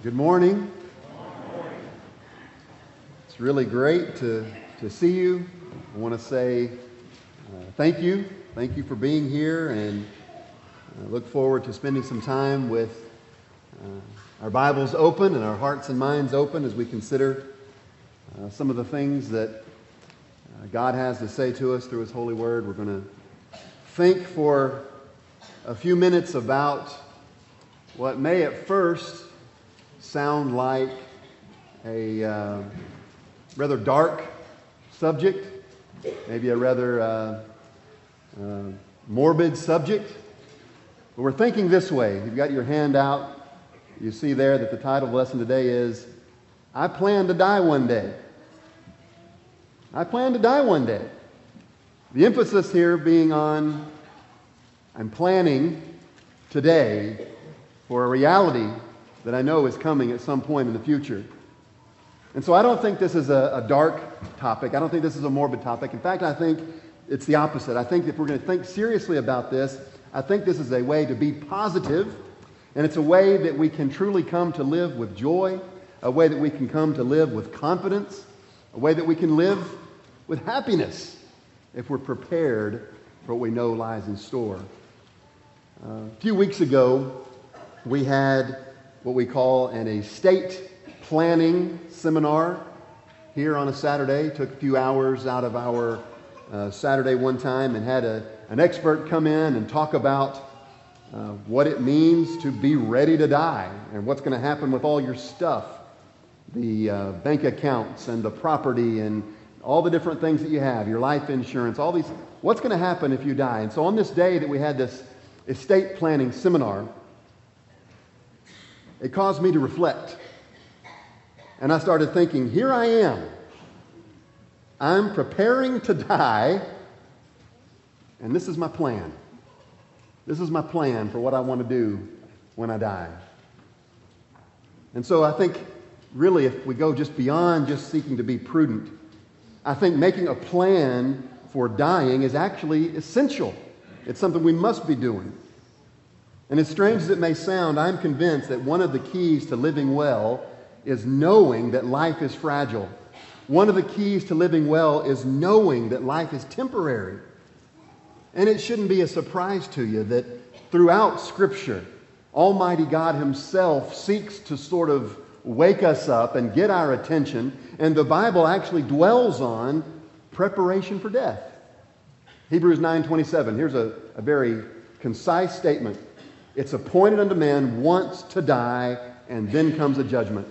Good morning. It's really great to see you. I want to say thank you. Thank you for being here, and I look forward to spending some time with our Bibles open and our hearts and minds open as we consider some of the things that God has to say to us through His holy word. We're going to think for a few minutes about what may at first sound like a rather dark subject, maybe a rather morbid subject. But we're thinking this way. You've got your hand out. You see there that the title of the lesson today is, I Plan to Die One Day. I plan to die one day. The emphasis here being on, I'm planning today for a reality that I know is coming at some point in the future. And so I don't think this is a dark topic. I don't think this is a morbid topic. In fact, I think it's the opposite. I think if we're going to think seriously about this, I think this is a way to be positive, and it's a way that we can truly come to live with joy, a way that we can come to live with confidence, a way that we can live with happiness if we're prepared for what we know lies in store. A few weeks ago, we had what we call an estate planning seminar here on a Saturday. Took a few hours out of our Saturday one time and had an expert come in and talk about what it means to be ready to die and what's going to happen with all your stuff, the bank accounts and the property and all the different things that you have, your life insurance, all these, what's going to happen if you die. And so on this day that we had this estate planning seminar, it caused me to reflect. And I started thinking, here I am. I'm preparing to die, and this is my plan. This is my plan for what I want to do when I die. And so I think, really, if we go just beyond just seeking to be prudent, I think making a plan for dying is actually essential. It's something we must be doing. And as strange as it may sound, I'm convinced that one of the keys to living well is knowing that life is fragile. One of the keys to living well is knowing that life is temporary. And it shouldn't be a surprise to you that throughout Scripture, Almighty God Himself seeks to sort of wake us up and get our attention, and the Bible actually dwells on preparation for death. Hebrews 9:27, here's a very concise statement. It's appointed unto man once to die, and then comes a judgment.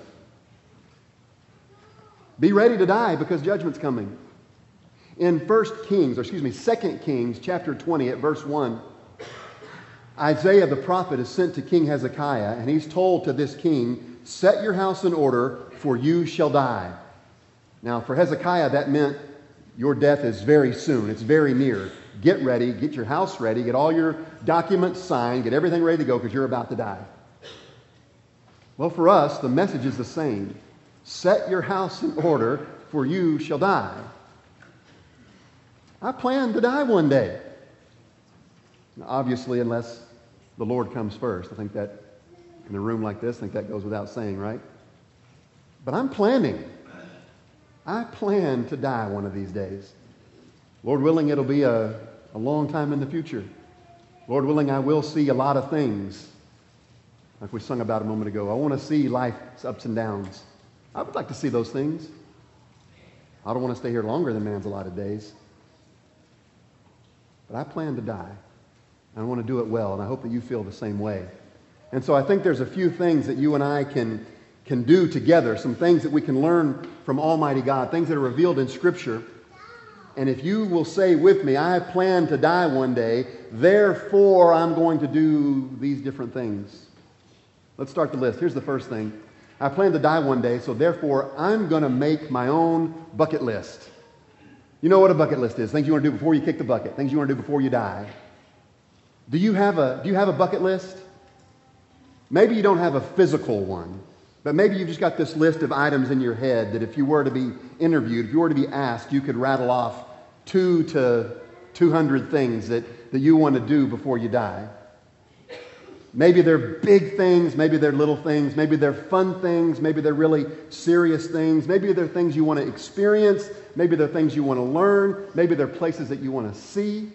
Be ready to die because judgment's coming. In 2 Kings chapter 20 at verse 1, Isaiah the prophet is sent to King Hezekiah, and he's told to this king, set your house in order, for you shall die. Now, for Hezekiah, that meant your death is very soon. It's very near. Get ready. Get your house ready. Get all your documents signed. Get everything ready to go because you're about to die. Well, for us, the message is the same. Set your house in order, for you shall die. I plan to die one day. Obviously, unless the Lord comes first. I think that in a room like this, I think that goes without saying, right? But I'm planning. I plan to die one of these days. Lord willing, it'll be a long time in the future. Lord willing, I will see a lot of things, like we sung about a moment ago. I want to see life's ups and downs. I would like to see those things. I don't want to stay here longer than man's allotted days. But I plan to die. I want to do it well, and I hope that you feel the same way. And so I think there's a few things that you and I can do together, some things that we can learn from Almighty God, things that are revealed in Scripture. And if you will say with me, I plan to die one day, therefore I'm going to do these different things. Let's start the list. Here's the first thing. I plan to die one day, so therefore I'm going to make my own bucket list. You know what a bucket list is. Things you want to do before you kick the bucket. Things you want to do before you die. Do you have a bucket list? Maybe you don't have a physical one, but maybe you've just got this list of items in your head that if you were to be interviewed, if you were to be asked, you could rattle off 2 to 200 things that you want to do before you die. Maybe they're big things, maybe they're little things, maybe they're fun things, maybe they're really serious things, maybe they're things you want to experience, maybe they're things you want to learn, maybe they're places that you want to see.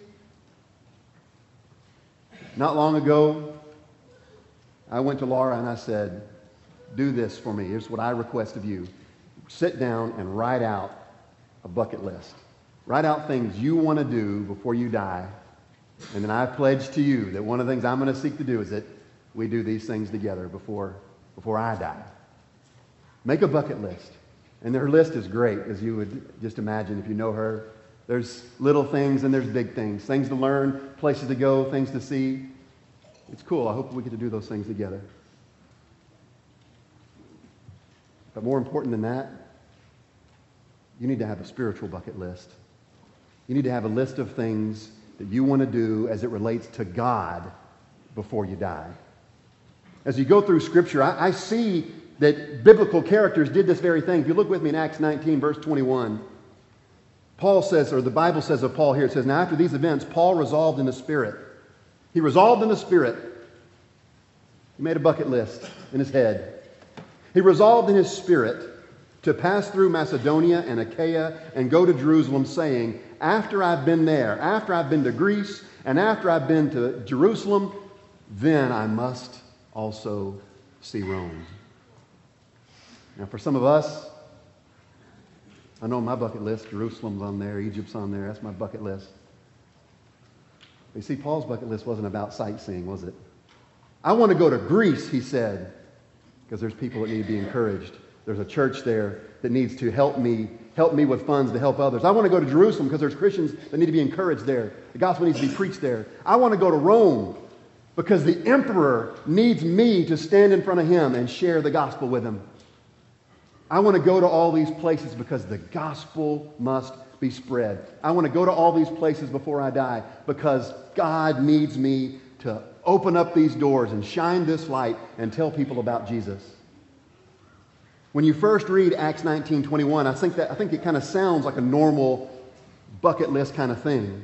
Not long ago, I went to Laura and I said, do this for me. Here's what I request of you. Sit down and write out a bucket list. Write out things you want to do before you die. And then I pledge to you that one of the things I'm going to seek to do is that we do these things together before I die. Make a bucket list. And her list is great, as you would just imagine if you know her. There's little things and there's big things. Things to learn, places to go, things to see. It's cool. I hope we get to do those things together. But more important than that, you need to have a spiritual bucket list. You need to have a list of things that you want to do as it relates to God before you die. As you go through Scripture, I see that biblical characters did this very thing. If you look with me in Acts 19, verse 21, Paul says, or the Bible says of Paul here, it says, now after these events, Paul resolved in the Spirit. He resolved in the Spirit. He made a bucket list in his head. He resolved in his spirit to pass through Macedonia and Achaia and go to Jerusalem, saying, after I've been there, after I've been to Greece, and after I've been to Jerusalem, then I must also see Rome. Now for some of us, I know my bucket list, Jerusalem's on there, Egypt's on there, that's my bucket list. But you see, Paul's bucket list wasn't about sightseeing, was it? I want to go to Greece, he said, because there's people that need to be encouraged. There's a church there that needs to help me with funds to help others. I want to go to Jerusalem because there's Christians that need to be encouraged there. The gospel needs to be preached there. I want to go to Rome because the emperor needs me to stand in front of him and share the gospel with him. I want to go to all these places because the gospel must be spread. I want to go to all these places before I die because God needs me to open up these doors and shine this light and tell people about Jesus. When you first read Acts 19:21, I think it kind of sounds like a normal bucket list kind of thing.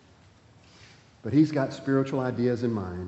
But he's got spiritual ideas in mind.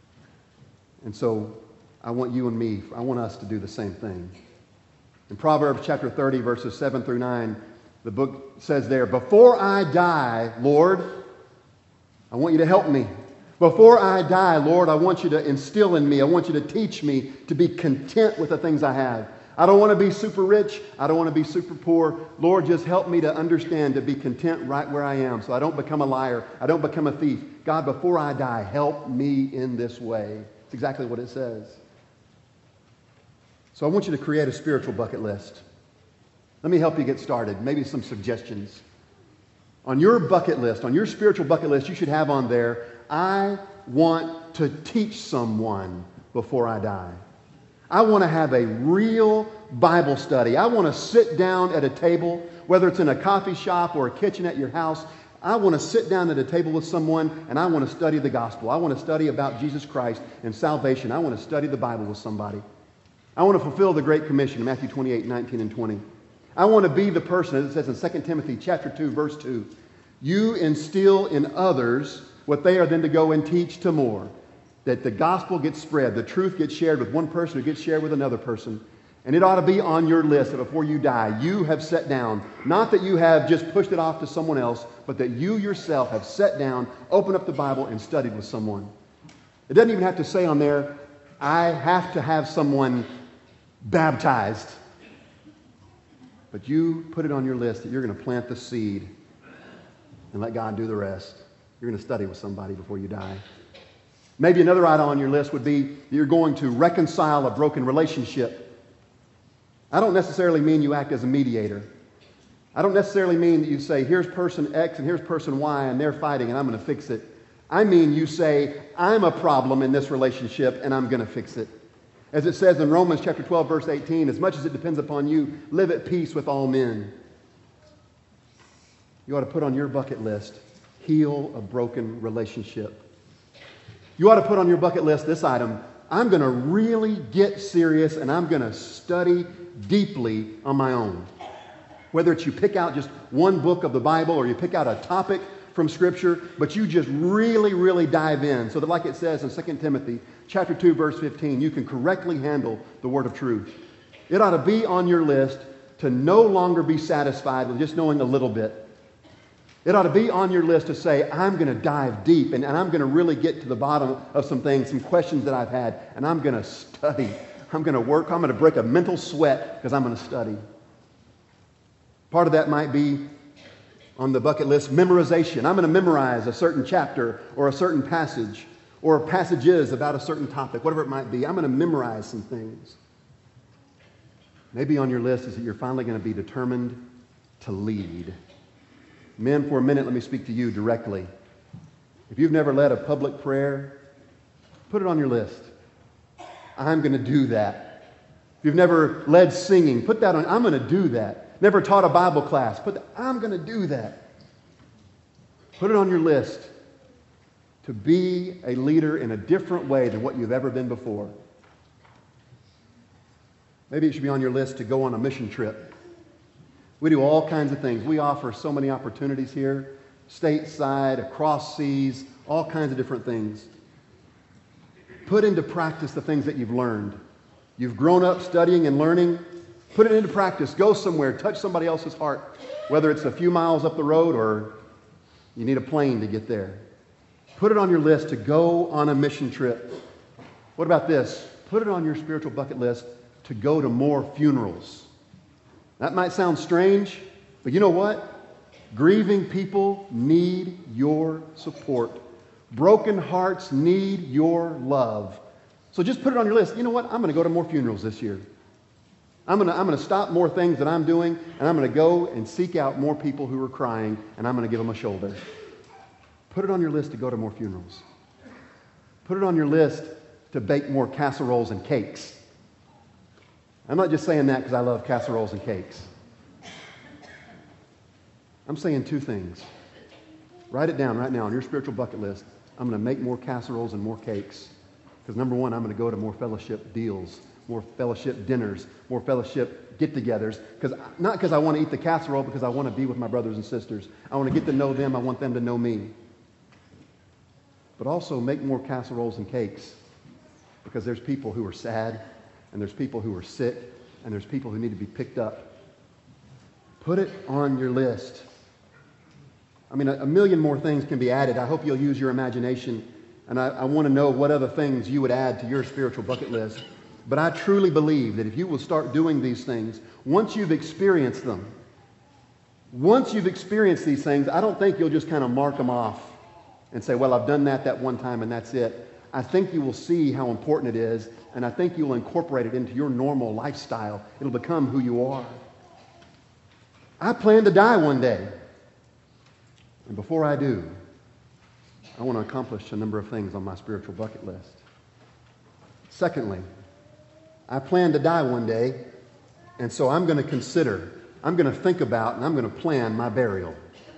And so I want you and me, I want us to do the same thing. In Proverbs chapter 30, verses 7 through 9, the book says there, before I die, Lord, I want you to help me. Before I die, Lord, I want you to instill in me, I want you to teach me to be content with the things I have. I don't want to be super rich. I don't want to be super poor. Lord, just help me to understand to be content right where I am so I don't become a liar. I don't become a thief. God, before I die, help me in this way. It's exactly what it says. So I want you to create a spiritual bucket list. Let me help you get started. Maybe some suggestions. On your bucket list, on your spiritual bucket list, you should have on there, I want to teach someone before I die. I want to have a real Bible study. I want to sit down at a table, whether it's in a coffee shop or a kitchen at your house. I want to sit down at a table with someone and I want to study the gospel. I want to study about Jesus Christ and salvation. I want to study the Bible with somebody. I want to fulfill the Great Commission, Matthew 28, 19 and 20. I want to be the person, as it says in 2 Timothy chapter 2, verse 2. You instill in others what they are then to go and teach to more. That the gospel gets spread, the truth gets shared with one person, it gets shared with another person. And it ought to be on your list that before you die, you have sat down. Not that you have just pushed it off to someone else, but that you yourself have sat down, opened up the Bible, and studied with someone. It doesn't even have to say on there, I have to have someone baptized. But you put it on your list that you're going to plant the seed and let God do the rest. You're going to study with somebody before you die. Maybe another item on your list would be you're going to reconcile a broken relationship. I don't necessarily mean you act as a mediator. I don't necessarily mean that you say, here's person X and here's person Y and they're fighting and I'm going to fix it. I mean you say, I'm a problem in this relationship and I'm going to fix it. As it says in Romans chapter 12, verse 18, as much as it depends upon you, live at peace with all men. You ought to put on your bucket list, heal a broken relationship. You ought to put on your bucket list this item, I'm going to really get serious and I'm going to study deeply on my own. Whether it's you pick out just one book of the Bible or you pick out a topic from Scripture, but you just really, really dive in. So that like it says in 2 Timothy chapter 2, verse 15, you can correctly handle the word of truth. It ought to be on your list to no longer be satisfied with just knowing a little bit. It ought to be on your list to say, I'm going to dive deep and I'm going to really get to the bottom of some things, some questions that I've had, and I'm going to study. I'm going to work. I'm going to break a mental sweat because I'm going to study. Part of that might be on the bucket list, memorization. I'm going to memorize a certain chapter or a certain passage or passages about a certain topic, whatever it might be. I'm going to memorize some things. Maybe on your list is that you're finally going to be determined to lead. Men, for a minute, let me speak to you directly. If you've never led a public prayer, put it on your list. I'm going to do that. If you've never led singing, put that on. I'm going to do that. Never taught a Bible class, I'm going to do that. Put it on your list to be a leader in a different way than what you've ever been before. Maybe it should be on your list to go on a mission trip. We do all kinds of things. We offer so many opportunities here, stateside, across seas, all kinds of different things. Put into practice the things that you've learned. You've grown up studying and learning. Put it into practice. Go somewhere. Touch somebody else's heart, whether it's a few miles up the road or you need a plane to get there. Put it on your list to go on a mission trip. What about this? Put it on your spiritual bucket list to go to more funerals. That might sound strange, but you know what? Grieving people need your support. Broken hearts need your love. So just put it on your list. You know what? I'm going to go to more funerals this year. I'm going to stop more things that I'm doing, and I'm going to go and seek out more people who are crying, and I'm going to give them a shoulder. Put it on your list to go to more funerals. Put it on your list to bake more casseroles and cakes. I'm not just saying that because I love casseroles and cakes. I'm saying two things. Write it down right now on your spiritual bucket list. I'm going to make more casseroles and more cakes. Because number one, I'm going to go to more fellowship deals, more fellowship dinners, more fellowship get-togethers. Not because I want to eat the casserole, because I want to be with my brothers and sisters. I want to get to know them. I want them to know me. But also make more casseroles and cakes because there's people who are sad, and there's people who are sick, and there's people who need to be picked up. Put it on your list. I mean, a million more things can be added. I hope you'll use your imagination, and I want to know what other things you would add to your spiritual bucket list. But I truly believe that if you will start doing these things, once you've experienced them, once you've experienced these things, I don't think you'll just kind of mark them off and say, well, I've done that one time and that's it. I think you will see how important it is, and I think you will incorporate it into your normal lifestyle. It'll become who you are. I plan to die one day. And before I do, I want to accomplish a number of things on my spiritual bucket list. Secondly, I plan to die one day, and so I'm going to consider, I'm going to think about, and I'm going to plan my burial.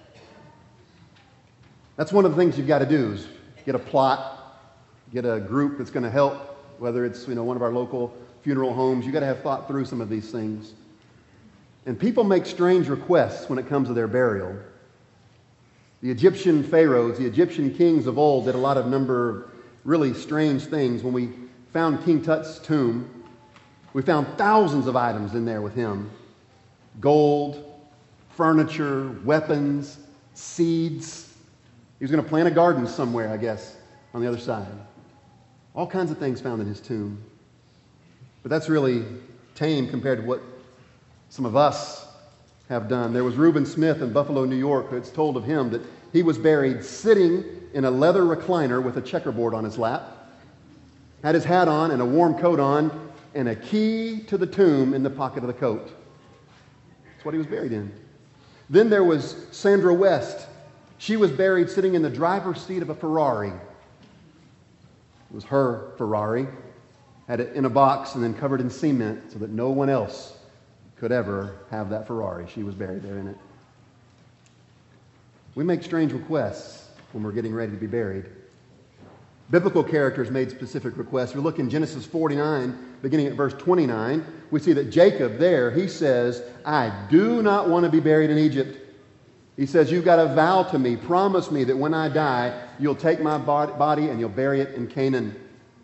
That's one of the things you've got to do is get a plot, get a group that's going to help, whether it's one of our local funeral homes. You've got to have thought through some of these things. And people make strange requests when it comes to their burial. The Egyptian pharaohs, the Egyptian kings of old did a lot of number of really strange things. When we found King Tut's tomb, we found thousands of items in there with him. Gold, furniture, weapons, seeds. He was going to plant a garden somewhere, I guess, on the other side. All kinds of things found in his tomb. But that's really tame compared to what some of us have done. There was Reuben Smith in Buffalo, New York. It's told of him that he was buried sitting in a leather recliner with a checkerboard on his lap, had his hat on and a warm coat on, and a key to the tomb in the pocket of the coat. That's what he was buried in. Then there was Sandra West. She was buried sitting in the driver's seat of a Ferrari. It was her Ferrari. Had it in a box and then covered in cement so that no one else could ever have that Ferrari. She was buried there in it. We make strange requests when we're getting ready to be buried. Biblical characters made specific requests. We look in Genesis 49, beginning at verse 29. We see that Jacob there, he says, I do not want to be buried in Egypt. He says, you've got to vow to me, promise me that when I die, you'll take my body and you'll bury it in Canaan.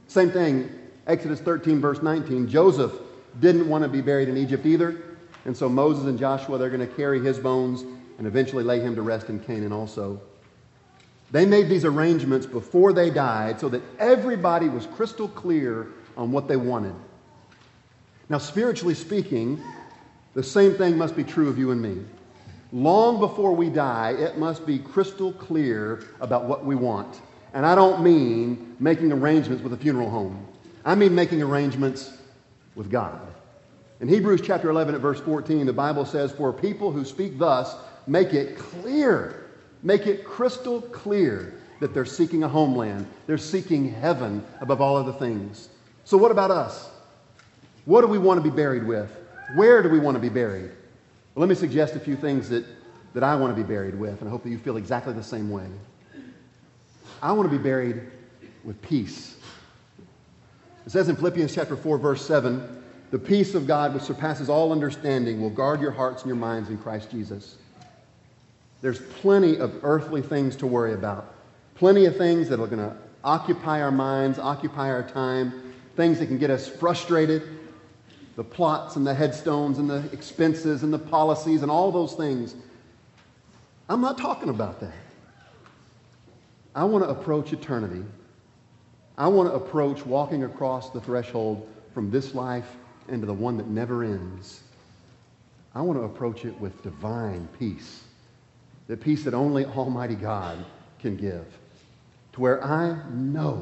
Same thing, Exodus 13, verse 19. Joseph didn't want to be buried in Egypt either. And so Moses and Joshua, they're going to carry his bones and eventually lay him to rest in Canaan also. They made these arrangements before they died so that everybody was crystal clear on what they wanted. Now, spiritually speaking, the same thing must be true of you and me. Long before we die, it must be crystal clear about what we want. And I don't mean making arrangements with a funeral home. I mean making arrangements with God. In Hebrews chapter 11 at verse 14, the Bible says, "For people who speak thus make it clear, make it crystal clear that they're seeking a homeland. They're seeking heaven above all other things." So what about us? What do we want to be buried with? Where do we want to be buried? Well, let me suggest a few things that I want to be buried with, and I hope that you feel exactly the same way. I want to be buried with peace. It says in Philippians chapter 4, verse 7, "The peace of God which surpasses all understanding will guard your hearts and your minds in Christ Jesus." There's plenty of earthly things to worry about. Plenty of things that are going to occupy our minds, occupy our time, things that can get us frustrated. The plots and the headstones and the expenses and the policies and all those things. I'm not talking about that. I want to approach eternity. I want to approach walking across the threshold from this life into the one that never ends. I want to approach it with divine peace. The peace that only Almighty God can give. To where I know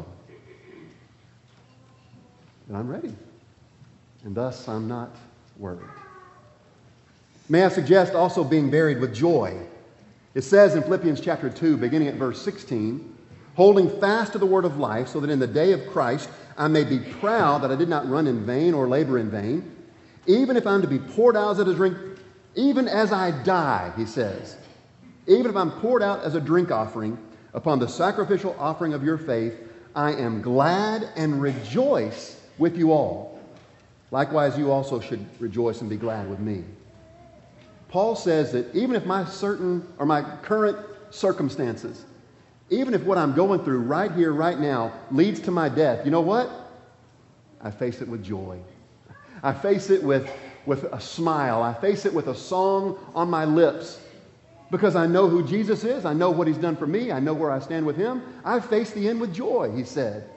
that I'm ready. And thus I'm not worried. May I suggest also being buried with joy? It says in Philippians chapter 2, beginning at verse 16, "Holding fast to the word of life, so that in the day of Christ I may be proud that I did not run in vain or labor in vain. Even if I'm to be poured out as a drink, even as I die," he says, "even if I'm poured out as a drink offering upon the sacrificial offering of your faith, I am glad and rejoice with you all. Likewise, you also should rejoice and be glad with me." Paul says that even if my current circumstances, even if what I'm going through right here, right now, leads to my death, you know what? I face it with joy. I face it with a smile. I face it with a song on my lips. Because I know who Jesus is. I know what he's done for me. I know where I stand with him. I face the end with joy, he said.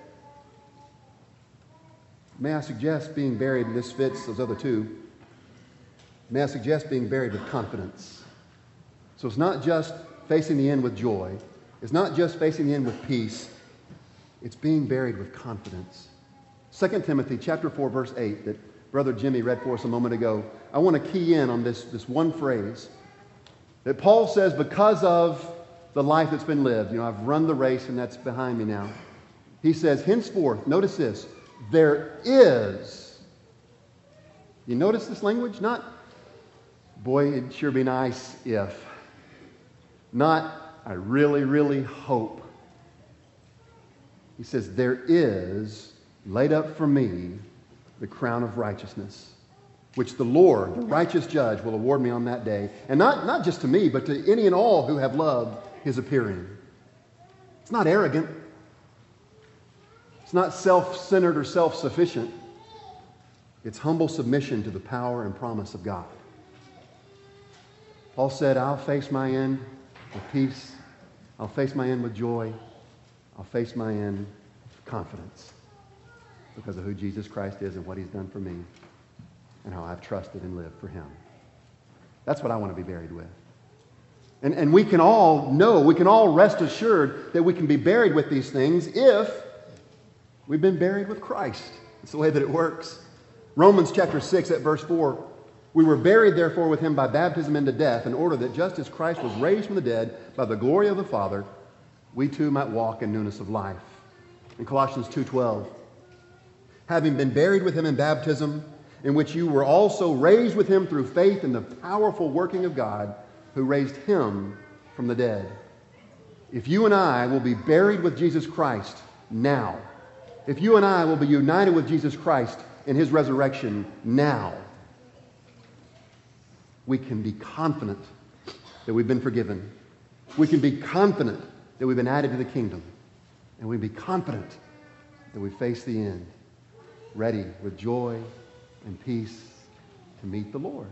May I suggest being buried, and this fits those other two, may I suggest being buried with confidence. So it's not just facing the end with joy. It's not just facing the end with peace. It's being buried with confidence. 2 Timothy chapter 4, verse 8 that Brother Jimmy read for us a moment ago. I want to key in on this one phrase. That Paul says, because of the life that's been lived, I've run the race and that's behind me now. He says, henceforth, notice this, there is. You notice this language? Not, boy, it'd sure be nice if. Not, I really, really hope. He says, there is laid up for me the crown of righteousness, which the Lord, the righteous judge, will award me on that day. And not just to me, but to any and all who have loved his appearing. It's not arrogant. It's not self-centered or self-sufficient. It's humble submission to the power and promise of God. Paul said, I'll face my end with peace. I'll face my end with joy. I'll face my end with confidence because of who Jesus Christ is and what he's done for me and how I've trusted and lived for him. That's what I want to be buried with. And we can all know, we can all rest assured that we can be buried with these things if we've been buried with Christ. It's the way that it works. Romans chapter 6 at verse 4, we were buried therefore with him by baptism into death, in order that just as Christ was raised from the dead by the glory of the Father, we too might walk in newness of life. In Colossians 2:12, having been buried with him in baptism, in which you were also raised with him through faith in the powerful working of God, who raised him from the dead. If you and I will be buried with Jesus Christ now, if you and I will be united with Jesus Christ in his resurrection now, we can be confident that we've been forgiven. We can be confident that we've been added to the kingdom. And we can be confident that we face the end, ready with joy and peace to meet the Lord.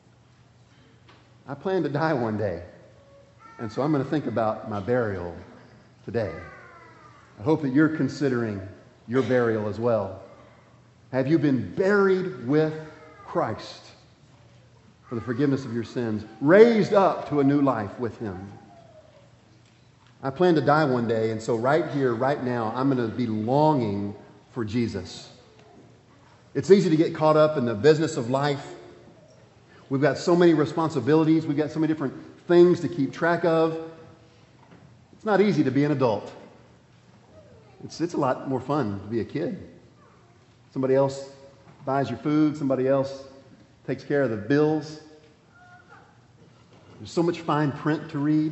I plan to die one day, and so I'm going to think about my burial today. I hope that you're considering your burial as well. Have you been buried with Christ for the forgiveness of your sins, raised up to a new life with Him? I plan to die one day, and so right here, right now, I'm going to be longing for Jesus. It's easy to get caught up in the business of life. We've got so many responsibilities. We've got so many different things to keep track of. It's not easy to be an adult. It's a lot more fun to be a kid. Somebody else buys your food. Somebody else takes care of the bills. There's so much fine print to read.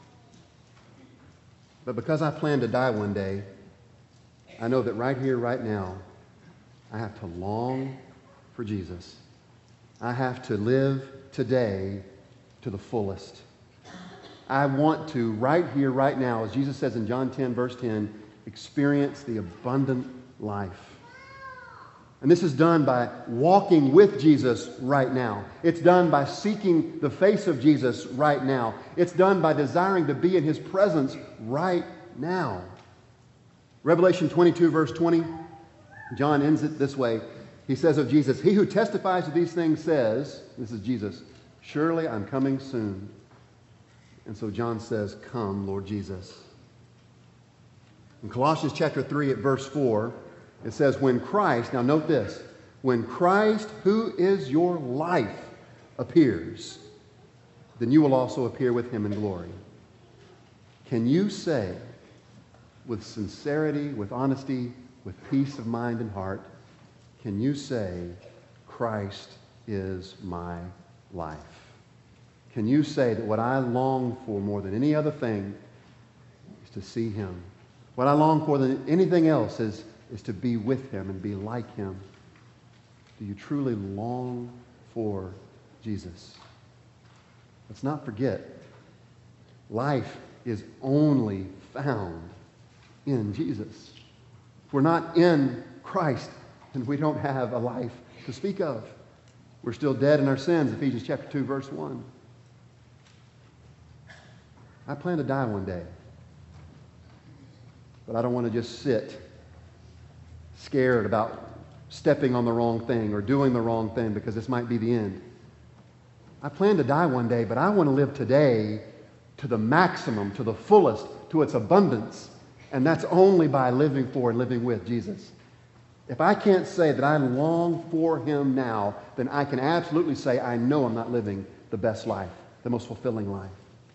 But because I plan to die one day, I know that right here, right now, I have to long for Jesus. I have to live today to the fullest. I want to, right here, right now, as Jesus says in John 10, verse 10, experience the abundant life. And this is done by walking with Jesus right now. It's done by seeking the face of Jesus right now. It's done by desiring to be in His presence right now. Revelation 22, verse 20, John ends it this way. He says of Jesus, "He who testifies to these things says," this is Jesus, "Surely I'm coming soon." And so John says, "Come, Lord Jesus." In Colossians chapter 3 at verse 4, it says, when Christ, now note this, when Christ, who is your life, appears, then you will also appear with Him in glory. Can you say, with sincerity, with honesty, with peace of mind and heart, can you say, Christ is my life? Can you say that what I long for more than any other thing is to see Him? What I long for than anything else is to be with Him and be like Him. Do you truly long for Jesus? Let's not forget, life is only found in Jesus. If we're not in Christ, then we don't have a life to speak of. We're still dead in our sins, Ephesians chapter 2, verse 1. I plan to die one day, but I don't want to just sit scared about stepping on the wrong thing or doing the wrong thing because this might be the end. I plan to die one day, but I want to live today to the maximum, to the fullest, to its abundance. And that's only by living for and living with Jesus. If I can't say that I long for Him now, then I can absolutely say I know I'm not living the best life, the most fulfilling life.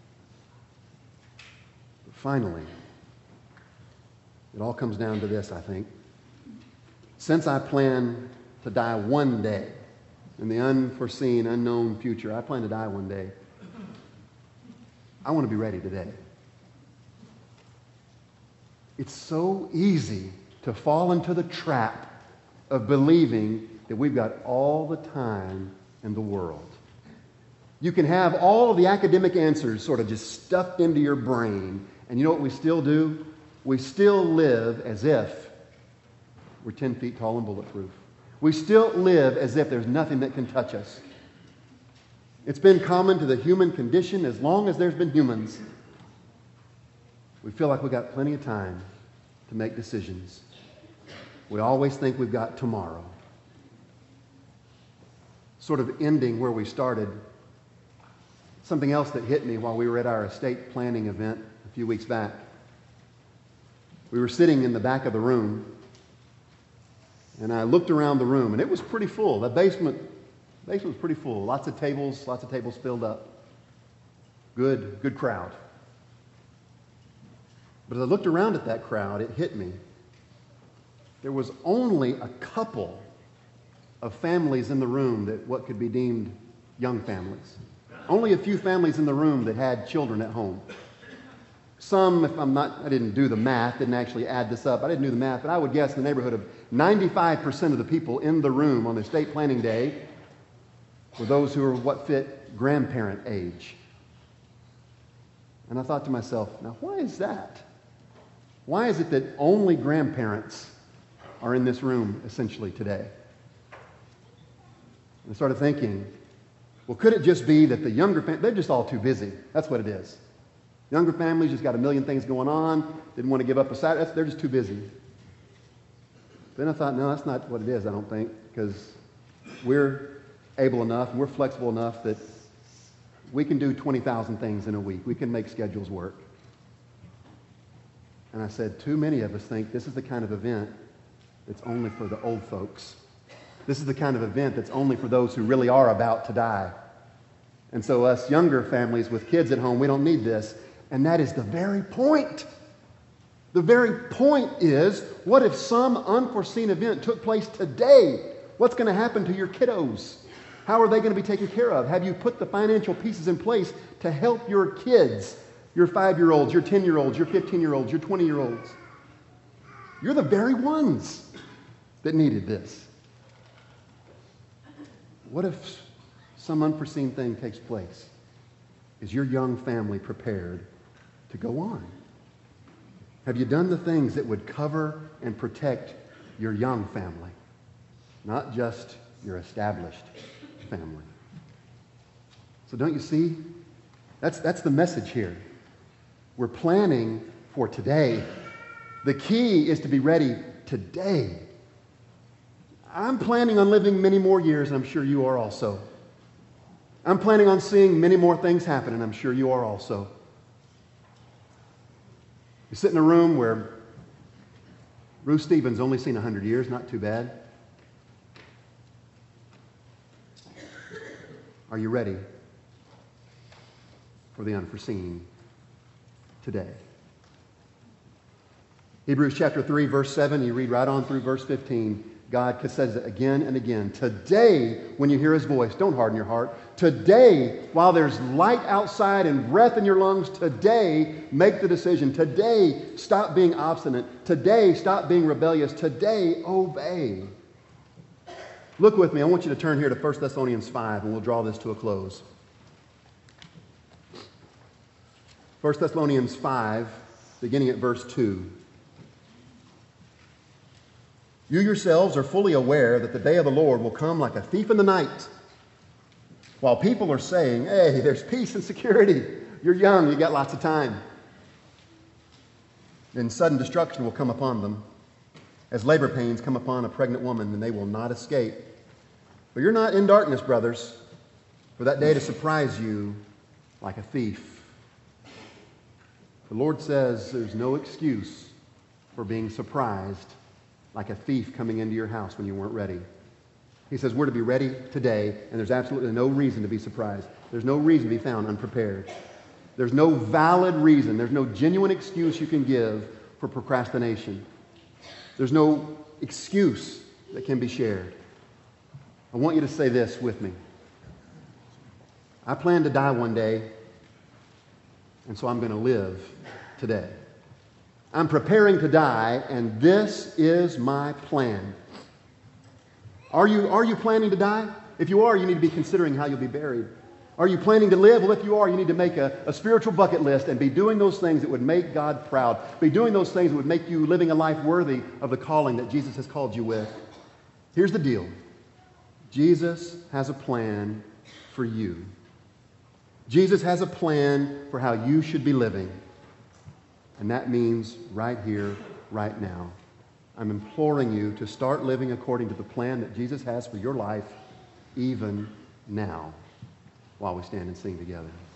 But finally, it all comes down to this, I think. Since I plan to die one day, in the unforeseen, unknown future, I plan to die one day, I want to be ready today. It's so easy to fall into the trap of believing that we've got all the time in the world. You can have all of the academic answers sort of just stuffed into your brain, and you know what we still do? We still live as if we're 10 feet tall and bulletproof. We still live as if there's nothing that can touch us. It's been common to the human condition as long as there's been humans. We feel like we've got plenty of time to make decisions. We always think we've got tomorrow. Sort of ending where we started, something else that hit me while we were at our estate planning event a few weeks back. We were sitting in the back of the room, and I looked around the room, and it was pretty full. The basement was pretty full. Lots of tables filled up. Good crowd. But as I looked around at that crowd, it hit me. There was only a couple of families in the room that what could be deemed young families. Only a few families in the room that had children at home. Some, I didn't do the math, didn't actually add this up. I didn't do the math, but I would guess in the neighborhood of 95% of the people in the room on the estate planning day were those who were what fit grandparent age. And I thought to myself, now why is that? Why is it that only grandparents are in this room essentially today. And I started thinking, well, could it just be that the younger family, they're just all too busy. That's what it is. Younger families just got a million things going on, didn't want to give up a Saturday. They're just too busy. Then I thought, no, that's not what it is, I don't think, because we're able enough and we're flexible enough that we can do 20,000 things in a week. We can make schedules work. And I said, too many of us think this is the kind of event that's only for the old folks. This is the kind of event that's only for those who really are about to die. And so us younger families with kids at home, we don't need this. And that is the very point. The very point is, what if some unforeseen event took place today? What's going to happen to your kiddos? How are they going to be taken care of? Have you put the financial pieces in place to help your kids, your 5-year-olds, your 10-year-olds, your 15-year-olds, your 20-year-olds? You're the very ones that needed this. What if some unforeseen thing takes place? Is your young family prepared to go on? Have you done the things that would cover and protect your young family, not just your established family? So don't you see? That's the message here. We're planning for today. The key is to be ready today. I'm planning on living many more years, and I'm sure you are also. I'm planning on seeing many more things happen, and I'm sure you are also. You sit in a room where Ruth Stevens only seen 100 years, not too bad. Are you ready for the unforeseen today? Hebrews chapter 3, verse 7, you read right on through verse 15. God says it again and again. Today, when you hear his voice, don't harden your heart. Today, while there's light outside and breath in your lungs, today, make the decision. Today, stop being obstinate. Today, stop being rebellious. Today, obey. Look with me. I want you to turn here to 1 Thessalonians 5, and we'll draw this to a close. 1 Thessalonians 5, beginning at verse 2. You yourselves are fully aware that the day of the Lord will come like a thief in the night. While people are saying, hey, there's peace and security. You're young, you got lots of time. Then sudden destruction will come upon them, as labor pains come upon a pregnant woman, and they will not escape. But you're not in darkness, brothers, for that day to surprise you like a thief. The Lord says there's no excuse for being surprised like a thief coming into your house when you weren't ready. He says we're to be ready today, and there's absolutely no reason to be surprised. There's no reason to be found unprepared. There's no valid reason. There's no genuine excuse you can give for procrastination. There's no excuse that can be shared. I want you to say this with me. I plan to die one day, and so I'm going to live today. I'm preparing to die, and this is my plan. Are you planning to die? If you are, you need to be considering how you'll be buried. Are you planning to live? Well, if you are, you need to make a spiritual bucket list and be doing those things that would make God proud. Be doing those things that would make you living a life worthy of the calling that Jesus has called you with. Here's the deal. Jesus has a plan for you. Jesus has a plan for how you should be living. And that means right here, right now. I'm imploring you to start living according to the plan that Jesus has for your life, even now, while we stand and sing together.